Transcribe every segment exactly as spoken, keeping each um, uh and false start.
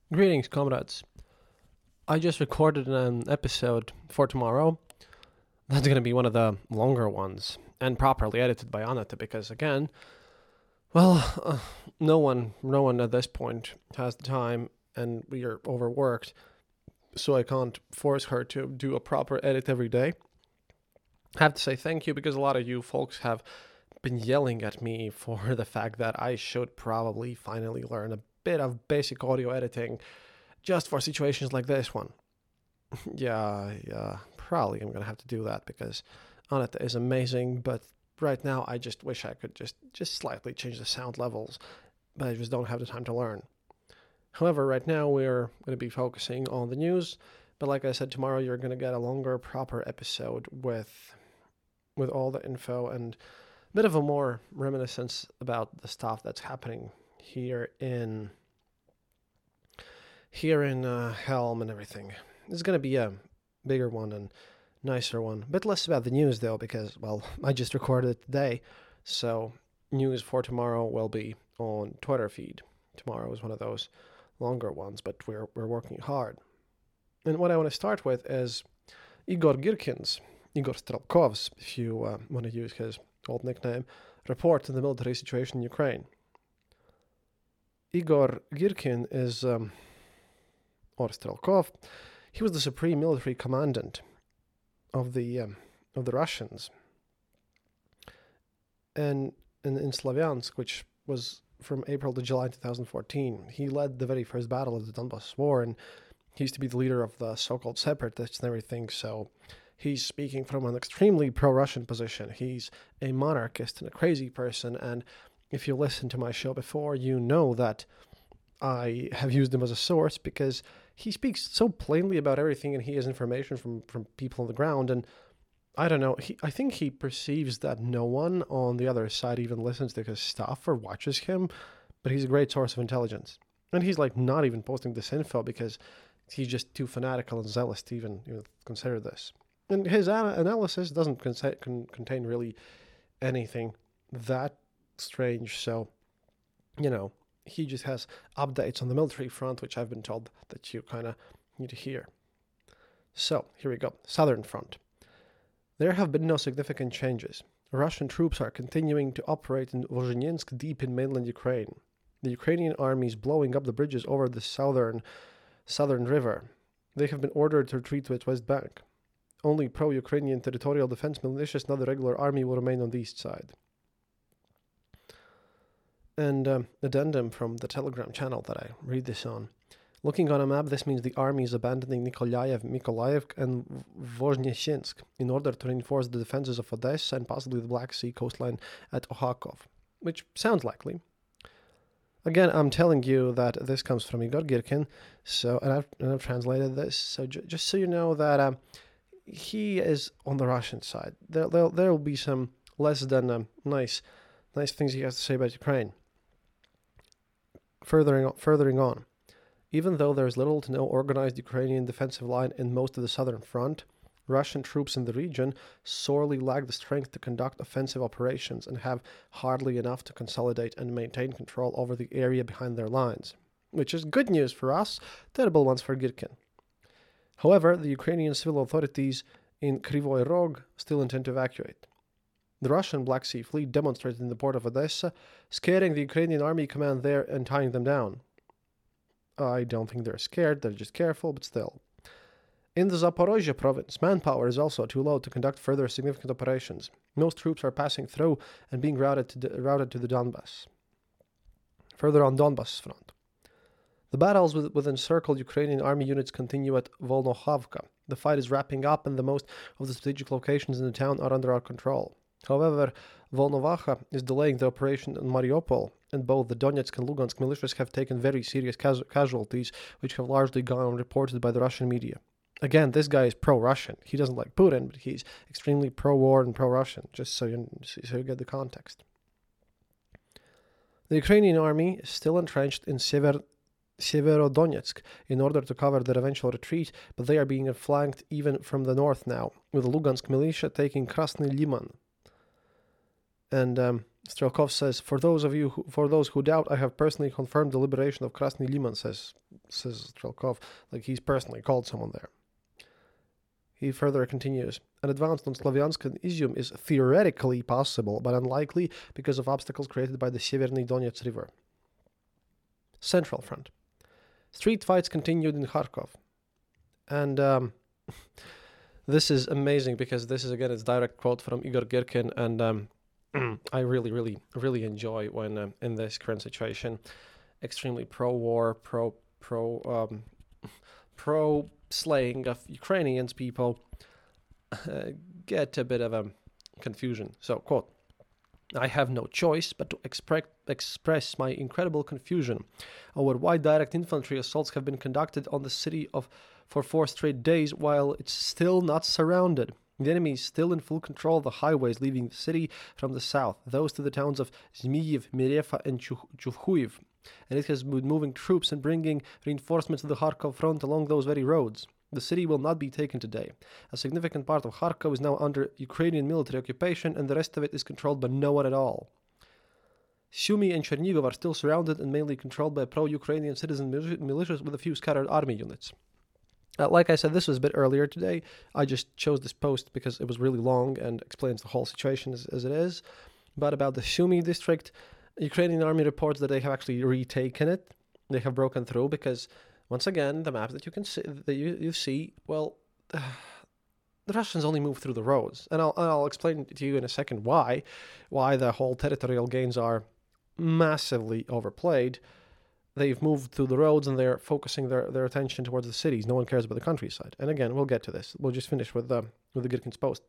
Greetings, comrades. I just recorded an episode for tomorrow. That's going to be one of the longer ones and properly edited by Anata because, again, well, uh, no one, no one at this point has the time, and we are overworked, so I can't force her to do a proper edit every day. I have to say thank you because a lot of you folks have been yelling at me for the fact that I should probably finally learn a bit of basic audio editing just for situations like this one. yeah, yeah, probably I'm gonna have to do that because Anata is amazing, but right now I just wish I could just just slightly change the sound levels, but I just don't have the time to learn. However, right now we're going to be focusing on the news, but like I said, tomorrow you're going to get a longer, proper episode with with all the info and a bit of a more reminiscence about the stuff that's happening here in here in uh, Helm and everything. This is going to be a bigger one and nicer one. A bit less about the news, though, because, well, I just recorded it today. So, news for tomorrow will be on Twitter feed. Tomorrow is one of those longer ones, but we're, we're working hard. And what I want to start with is Igor Girkin's, Igor Strelkov's, if you uh, want to use his old nickname, report on the military situation in Ukraine. Igor Girkin is, um, or Strelkov, he was the supreme military commandant of the um, of the Russians, and in, in Slavyansk, which was from April to July twenty fourteen. He led the very first battle of the Donbas War, and he used to be the leader of the so-called separatists and everything. So he's speaking from an extremely pro-Russian position. He's a monarchist and a crazy person, and if you listened to my show before, you know that I have used him as a source because he speaks so plainly about everything and he has information from, from people on the ground. And I don't know, he, I think he perceives that no one on the other side even listens to his stuff or watches him, but he's a great source of intelligence. And he's like not even posting this info because he's just too fanatical and zealous to even you know, consider this. And his ana- analysis doesn't con- con- contain really anything that strange. So, you know, he just has updates on the military front, which I've been told that you kind of need to hear. So, here we go. Southern front. There have been no significant changes. Russian troops are continuing to operate in Vozhnesensk deep in mainland Ukraine. The Ukrainian army is blowing up the bridges over the southern southern river. They have been ordered to retreat to its west bank. Only pro-Ukrainian territorial defense militias, not the regular army, will remain on the east side. And um, addendum from the Telegram channel that I read this on. Looking on a map, this means the army is abandoning Nikolaev, Mykolaiv, and Vozhnesensk in order to reinforce the defenses of Odessa and possibly the Black Sea coastline at Okhakov, which sounds likely. Again, I'm telling you that this comes from Igor Girkin, so and I've, and I've translated this, so j- just so you know that um, he is on the Russian side. There, there, there will be some less than um, nice, nice things he has to say about Ukraine. Furthering, furthering on, even though there is little to no organized Ukrainian defensive line in most of the southern front, Russian troops in the region sorely lack the strength to conduct offensive operations and have hardly enough to consolidate and maintain control over the area behind their lines, which is good news for us, terrible ones for Girkin. However, the Ukrainian civil authorities in Kryvyi Rog still intend to evacuate. The Russian Black Sea Fleet demonstrated in the port of Odessa, scaring the Ukrainian army command there and tying them down. I don't think they're scared, they're just careful, but still. In the Zaporozhye province, manpower is also too low to conduct further significant operations. Most troops are passing through and being routed to the, routed to the Donbas. Further on Donbas front. The battles with, with encircled Ukrainian army units continue at Volnovakha. The fight is wrapping up and the most of the strategic locations in the town are under our control. However, Volnovakha is delaying the operation in Mariupol, and both the Donetsk and Lugansk militias have taken very serious cas- casualties, which have largely gone unreported by the Russian media. Again, this guy is pro-Russian. He doesn't like Putin, but he's extremely pro-war and pro-Russian, just so you, so you get the context. The Ukrainian army is still entrenched in Sever, Severodonetsk in order to cover their eventual retreat, but they are being flanked even from the north now, with the Lugansk militia taking Krasny Liman. And um, Strelkov says, for those of you, who, for those who doubt, I have personally confirmed the liberation of Krasny Liman, says says Strelkov, like he's personally called someone there. He further continues, an advance on Slavyansk and Izium is theoretically possible, but unlikely because of obstacles created by the Severny Donets River. Central Front. Street fights continued in Kharkov. And um, this is amazing because this is, again, it's direct quote from Igor Girkin, and um, I really, really, really enjoy when um, in this current situation, extremely pro-war, pro, pro, um, pro-slaying of Ukrainians people uh, get a bit of a confusion. So, quote, I have no choice but to expre- express my incredible confusion over why direct infantry assaults have been conducted on the city of for four straight days while it's still not surrounded. The enemy is still in full control of the highways leaving the city from the south, those to the towns of Zmiev, Mirefa, and Chuvhuiv, and it has been moving troops and bringing reinforcements to the Kharkov front along those very roads. The city will not be taken today. A significant part of Kharkov is now under Ukrainian military occupation, and the rest of it is controlled by no one at all. Sumy and Chernigov are still surrounded and mainly controlled by pro-Ukrainian citizen militias with a few scattered army units. Uh, like I said, this was a bit earlier today. I just chose this post because it was really long and explains the whole situation as, as it is. But about the Sumy district, Ukrainian army reports that they have actually retaken it. They have broken through because, once again, the map that you can see, that you, you see, well, uh, the Russians only move through the roads, and I'll I'll explain to you in a second why, why the whole territorial gains are massively overplayed. They've moved through the roads and they're focusing their, their attention towards the cities. No one cares about the countryside. And again, we'll get to this. We'll just finish with the with the Girkin's post.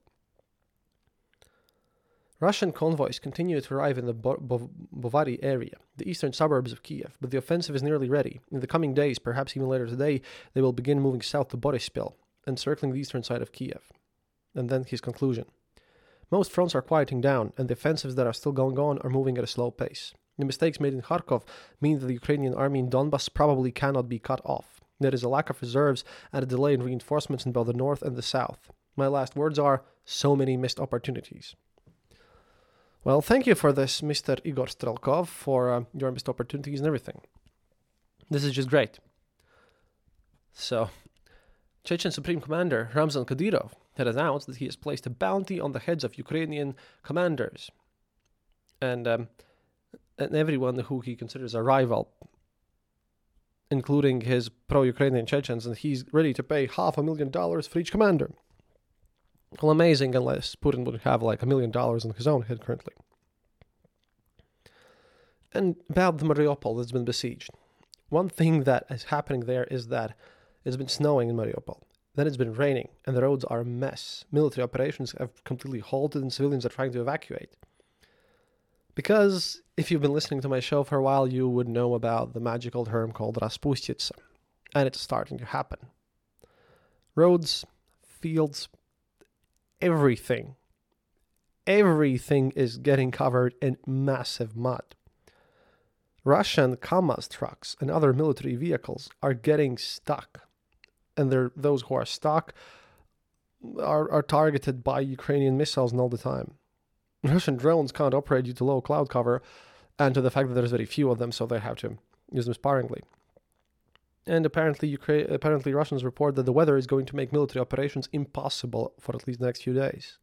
Russian convoys continue to arrive in the Bo- Bo- Bovary area, the eastern suburbs of Kiev, but the offensive is nearly ready. In the coming days, perhaps even later today, they will begin moving south to Boryspil, encircling the eastern side of Kiev. And then his conclusion. Most fronts are quieting down, and the offensives that are still going on are moving at a slow pace. The mistakes made in Kharkov mean that the Ukrainian army in Donbass probably cannot be cut off. There is a lack of reserves and a delay in reinforcements in both the north and the south. My last words are, so many missed opportunities. Well, thank you for this, Mister Igor Strelkov, for uh, your missed opportunities and everything. This is just great. So, Chechen Supreme Commander Ramzan Kadyrov had announced that he has placed a bounty on the heads of Ukrainian commanders and, um, and everyone who he considers a rival, including his pro-Ukrainian Chechens, and he's ready to pay half a million dollars for each commander. Well, amazing, unless Putin would have like a million dollars on his own head currently. And about the Mariupol that's been besieged. One thing that is happening there is that it's been snowing in Mariupol. Then it's been raining, and the roads are a mess. Military operations have completely halted, and civilians are trying to evacuate. Because if you've been listening to my show for a while, you would know about the magical term called Raspustitsa, and it's starting to happen. Roads, fields, everything, everything is getting covered in massive mud. Russian Kamaz trucks and other military vehicles are getting stuck, and they're, those who are stuck are, are targeted by Ukrainian missiles all the time. Russian drones can't operate due to low cloud cover and to the fact that there's very few of them, so they have to use them sparingly. And apparently, Ukraine, apparently Russians report that the weather is going to make military operations impossible for at least the next few days.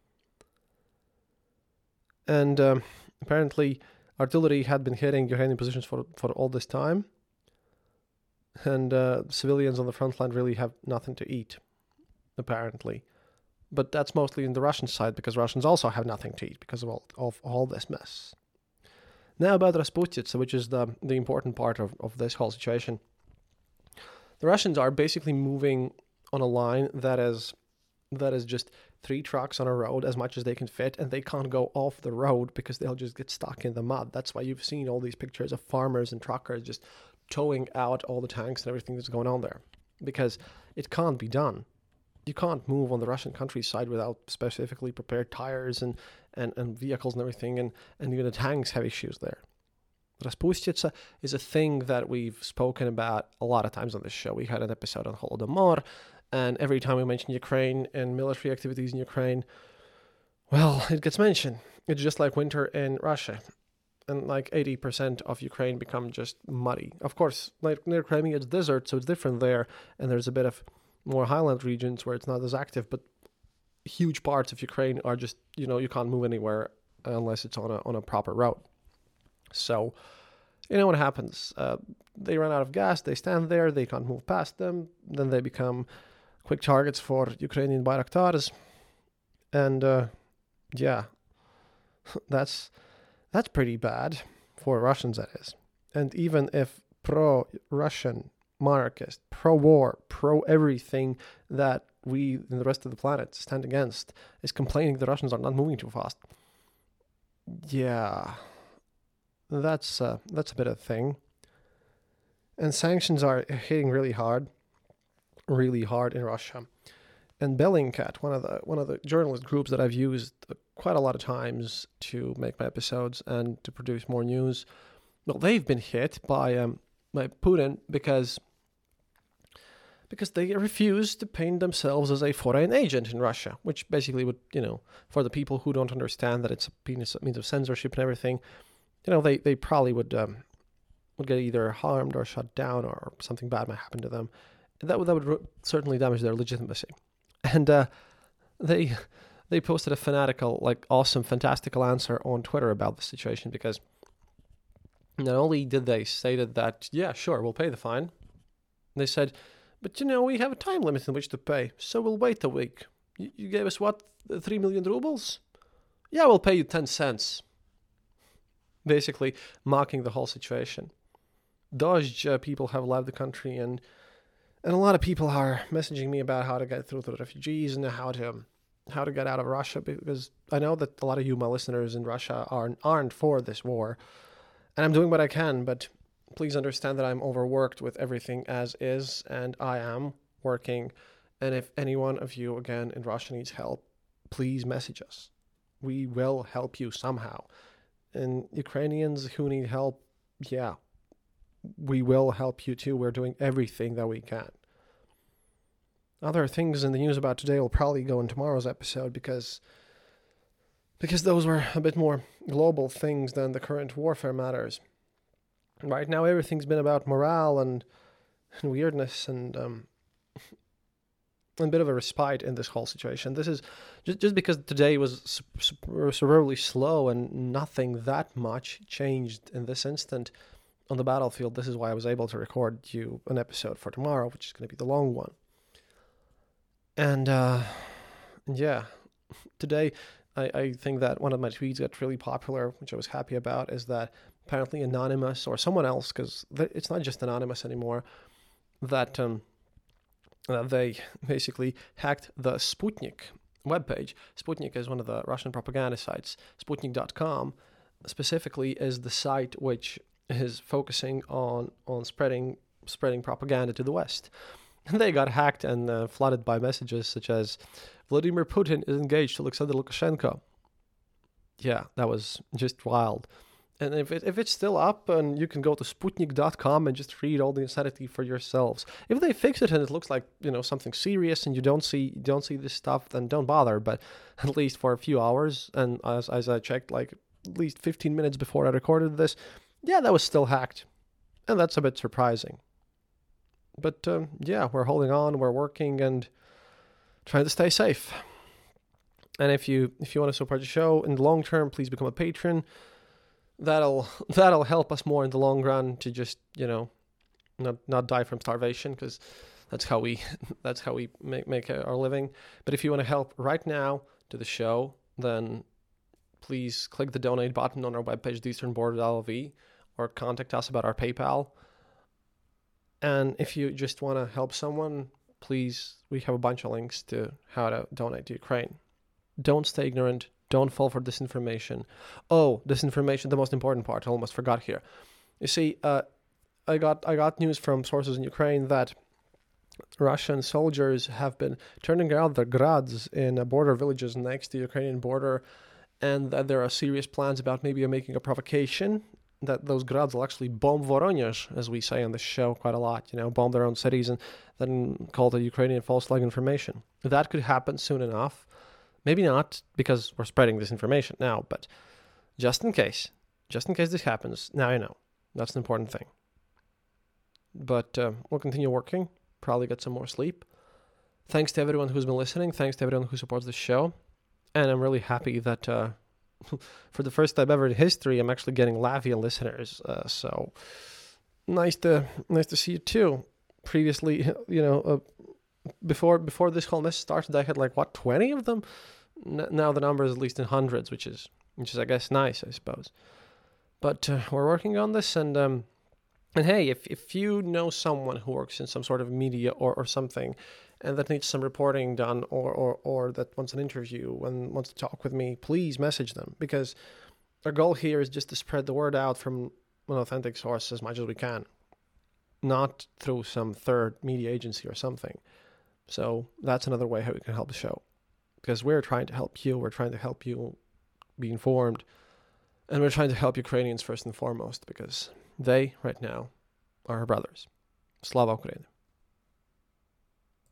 And um, apparently, artillery had been hitting Ukrainian positions for, for all this time. And uh, civilians on the front line really have nothing to eat, apparently. But that's mostly in the Russian side, because Russians also have nothing to eat because of all, of all this mess. Now about Rasputitsa, which is the, the important part of, of this whole situation. The Russians are basically moving on a line that is that is just three trucks on a road as much as they can fit, and they can't go off the road because they'll just get stuck in the mud. That's why you've seen all these pictures of farmers and truckers just towing out all the tanks and everything that's going on there, because it can't be done. You can't move on the Russian countryside without specifically prepared tires and, and, and vehicles and everything, and, and even the tanks have issues there. Raspustitsa is a thing that we've spoken about a lot of times on this show. We had an episode on Holodomor, and every time we mention Ukraine and military activities in Ukraine, well, it gets mentioned. It's just like winter in Russia. and like eighty percent of Ukraine become just muddy. Of course, like near Crimea, it's desert, so it's different there, and there's a bit of more highland regions where it's not as active, but huge parts of Ukraine are just, you know, you can't move anywhere unless it's on a on a proper route. So, you know what happens? Uh, they run out of gas, they stand there, they can't move past them, then they become quick targets for Ukrainian Bayraktars. And uh, yeah, that's that's pretty bad for Russians, that is. And even if pro-Russian, monarchist, pro-war, pro-everything that we and the rest of the planet stand against is complaining the Russians are not moving too fast, yeah, that's uh, that's a bit of a thing. And sanctions are hitting really hard, really hard in Russia. And Bellingcat, one of the one of the journalist groups that I've used quite a lot of times to make my episodes and to produce more news, well, they've been hit by um, by Putin because because they refuse to paint themselves as a foreign agent in Russia, which basically would, you know, for the people who don't understand that it's a means of censorship and everything, you know, they, they probably would um, would get either harmed or shut down or something bad might happen to them. That would, that would certainly damage their legitimacy. And uh, they they posted a fanatical, like awesome, fantastical answer on Twitter about the situation, because not only did they stated that, yeah, sure, we'll pay the fine, they said, but you know, we have a time limit in which to pay, so we'll wait a week. You, you gave us, what, three million rubles? Yeah, we'll pay you ten cents. Basically mocking the whole situation. Those uh, people have left the country, and and a lot of people are messaging me about how to get through to the refugees and how to how to get out of Russia, because I know that a lot of you, my listeners in Russia, aren't aren't for this war, and I'm doing what I can, but please understand that I'm overworked with everything as is, and I am working. And if any one of you, again, in Russia needs help, please message us. We will help you somehow. And Ukrainians who need help, yeah, we will help you too. We're doing everything that we can. Other things in the news about today will probably go in tomorrow's episode, because because those were a bit more global things than the current warfare matters. Right now, everything's been about morale and, and weirdness and um, a bit of a respite in this whole situation. This is just, just because today was superbly slow and nothing that much changed in this instant on the battlefield. This is why I was able to record you an episode for tomorrow, which is going to be the long one. And uh, yeah, today I, I think that one of my tweets got really popular, which I was happy about, is that apparently Anonymous or someone else, because it's not just Anonymous anymore, that um, that they basically hacked the Sputnik webpage. Sputnik is one of the Russian propaganda sites. Sputnik dot com specifically is the site which is focusing on on spreading spreading propaganda to the West. And they got hacked and uh, flooded by messages such as, Vladimir Putin is engaged to Alexander Lukashenko. Yeah, that was just wild. And if it, if it's still up, and you can go to Sputnik dot com and just read all the insanity for yourselves. If they fix it and it looks like, you know, something serious and you don't see you don't see this stuff, then don't bother. But at least for a few hours, and as as I checked, like at least fifteen minutes before I recorded this, yeah, that was still hacked, and that's a bit surprising. But um, yeah, we're holding on, we're working, and trying to stay safe. And if you if you want to support the show in the long term, please become a patron. That'll that'll help us more in the long run to just, you know, not not die from starvation, because that's how we that's how we make make our living. But if you want to help right now to the show, then please click the donate button on our webpage, the eastern border dot l v, or contact us about our PayPal. And if you just want to help someone, please, we have a bunch of links to how to donate to Ukraine. Don't stay ignorant. Don't fall for disinformation. Oh, disinformation, the most important part, I almost forgot here. You see, uh, I got I got news from sources in Ukraine that Russian soldiers have been turning around their grads in uh, border villages next to the Ukrainian border, and that there are serious plans about maybe making a provocation, that those grads will actually bomb Voronezh, as we say on the show quite a lot, you know, bomb their own cities and then call the Ukrainian false flag information. That could happen soon enough. Maybe not, because we're spreading this information now, but just in case, just in case this happens, now I know. That's an important thing. But uh, we'll continue working, probably get some more sleep. Thanks to everyone who's been listening. Thanks to everyone who supports the show. And I'm really happy that uh, for the first time ever in history, I'm actually getting Latvian listeners. Uh, so nice to nice to see you too. Previously, you know, uh, before before this whole mess started, I had like, what, twenty of them? N- now the number is at least in hundreds, which is, which is I guess, nice, I suppose. But uh, we're working on this, and um, and hey, if, if you know someone who works in some sort of media or, or something, and that needs some reporting done, or, or, or that wants an interview and wants to talk with me, please message them, because our goal here is just to spread the word out from an authentic source as much as we can, not through some third media agency or something. So that's another way how we can help the show, because we're trying to help you, we're trying to help you be informed, and we're trying to help Ukrainians first and foremost, because they, right now, are our brothers. Slava Ukraini.